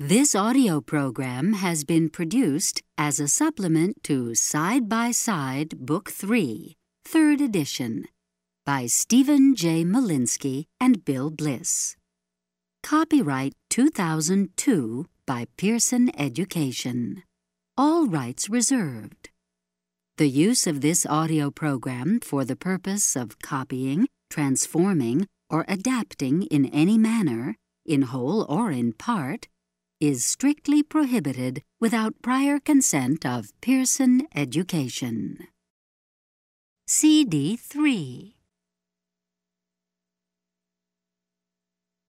This audio program has been produced as a supplement to Side by Side Book 3, 3rd edition, by Stephen J. Malinsky and Bill Bliss. Copyright 2002 by Pearson Education. All rights reserved. The use of this audio program for the purpose of copying, transforming, or adapting in any manner, in whole or in part, is strictly prohibited without prior consent of Pearson Education. CD 3.